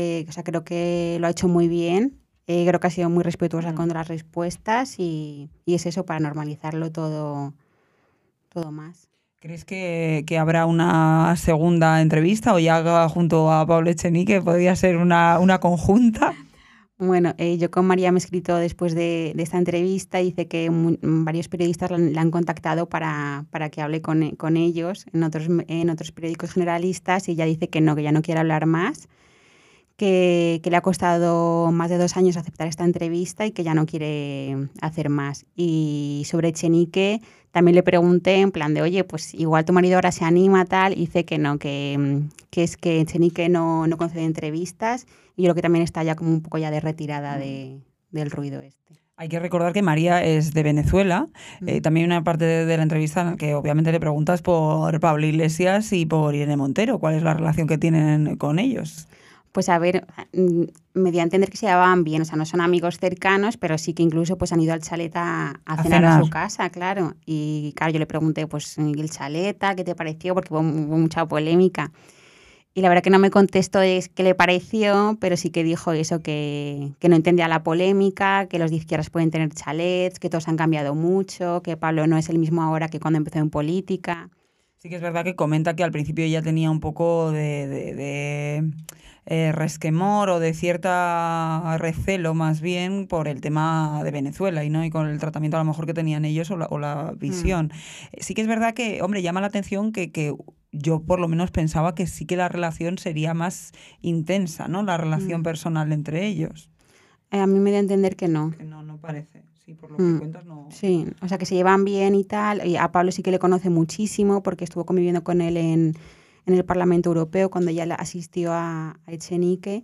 que lo ha hecho muy bien. Creo que ha sido muy respetuosa con las respuestas y es eso, para normalizarlo todo más. ¿Crees que habrá una segunda entrevista o ya junto a Pablo Echenique podría ser una conjunta? Bueno, yo con María me he escrito después de esta entrevista y dice que varios periodistas la han contactado para que hable con ellos en otros periódicos generalistas y ella dice que ya no quiere hablar más, que le ha costado más de 2 años aceptar esta entrevista y que ya no quiere hacer más. Y sobre Echenique también le pregunté en plan de, oye, pues igual tu marido ahora se anima, tal, y dice que no, que es que Echenique no concede entrevistas. Y yo creo que también está ya como un poco ya de retirada del ruido este. Hay que recordar que María es de Venezuela. También una parte de la entrevista en la que obviamente le preguntas por Pablo Iglesias y por Irene Montero. ¿Cuál es la relación que tienen con ellos? Pues a ver, me dio a entender que se llevaban bien, o sea, no son amigos cercanos, pero sí que incluso pues han ido al chalet a cenar a su casa, claro. Y claro, yo le pregunté, pues, el chalet, ¿qué te pareció? Porque hubo mucha polémica. Y la verdad que no me contestó qué le pareció, pero sí que dijo eso, que no entendía la polémica, que los de izquierdas pueden tener chalets, que todos han cambiado mucho, que Pablo no es el mismo ahora que cuando empezó en política. Sí que es verdad que comenta que al principio ella tenía un poco de resquemor o de cierta recelo más bien por el tema de Venezuela y con el tratamiento a lo mejor que tenían ellos o la visión. Sí que es verdad que, hombre, llama la atención que yo por lo menos pensaba que sí que la relación sería más intensa, ¿no? La relación personal entre ellos. A mí me da a entender que no. Que no parece. Sí, por lo que cuentas no. Sí, o sea que se llevan bien y tal. Y a Pablo sí que le conoce muchísimo porque estuvo conviviendo con él en el Parlamento Europeo cuando ella asistió a Echenique.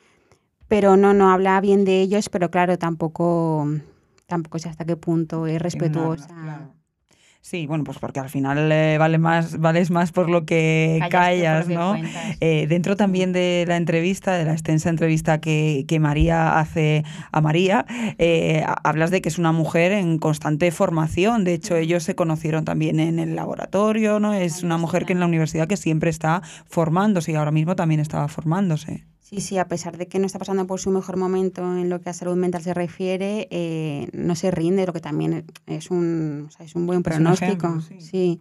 Pero no habla bien de ellos, pero claro, tampoco sé hasta qué punto es respetuosa. Claro. Sí, bueno, pues porque al final vales más por lo que callas, ¿no? Dentro también de la entrevista, de la extensa entrevista que María hace a María, hablas de que es una mujer en constante formación. De hecho, ellos se conocieron también en el laboratorio, ¿no? Es una mujer que en la universidad que siempre está formándose y ahora mismo también estaba formándose. Sí, a pesar de que no está pasando por su mejor momento en lo que a salud mental se refiere, no se rinde, lo que también es un buen pronóstico. Un ejemplo, sí.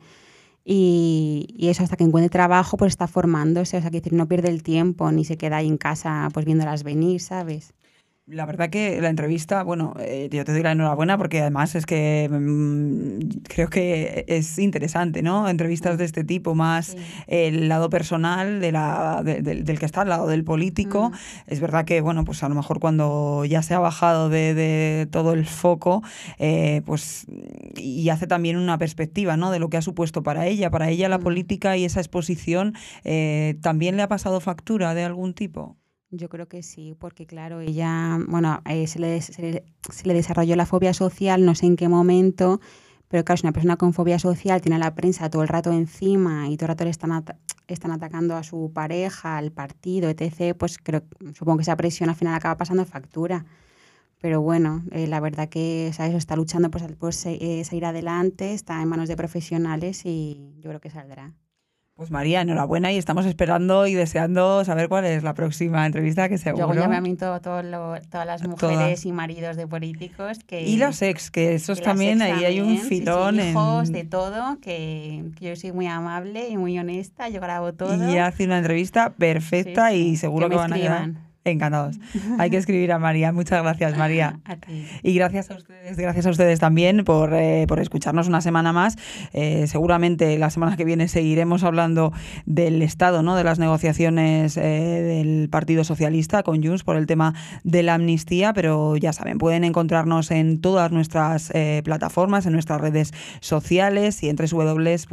Y eso, hasta que encuentre trabajo, pues está formándose, o sea, que no pierde el tiempo ni se queda ahí en casa pues viéndolas venir, ¿sabes? La verdad que la entrevista, bueno, yo te doy la enhorabuena porque además es que creo que es interesante, ¿no? Entrevistas de este tipo, más el lado personal del que está al lado del político. Es verdad que, bueno, pues a lo mejor cuando ya se ha bajado de todo el foco, pues y hace también una perspectiva, ¿no? De lo que ha supuesto para ella. Para ella la política y esa exposición ¿también le ha pasado factura de algún tipo? Yo creo que sí, porque claro, ella, bueno, se le desarrolló la fobia social, no sé en qué momento, pero claro, si una persona con fobia social tiene a la prensa todo el rato encima y todo el rato le están atacando a su pareja, al partido, etc., pues supongo que esa presión al final acaba pasando factura. Pero bueno, la verdad que eso está luchando por salir adelante, está en manos de profesionales y yo creo que saldrá. Pues María, enhorabuena y estamos esperando y deseando saber cuál es la próxima entrevista, que seguro. Yo hago llamamiento a todas las mujeres y maridos de políticos. Y los ex, que esos también, ahí hay un filón. Sí, hijos, de todo, que yo soy muy amable y muy honesta, yo grabo todo. Y hace una entrevista perfecta y seguro que van a quedar encantados. Hay que escribir a María. Muchas gracias, María. A ti. Y gracias a ustedes también por escucharnos una semana más. Seguramente la semana que viene seguiremos hablando del estado, ¿no?, de las negociaciones del Partido Socialista con Junts por el tema de la amnistía, pero ya saben, pueden encontrarnos en todas nuestras plataformas, en nuestras redes sociales y en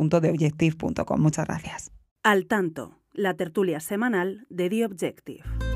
www.theobjective.com. Muchas gracias. Al tanto, la tertulia semanal de The Objective.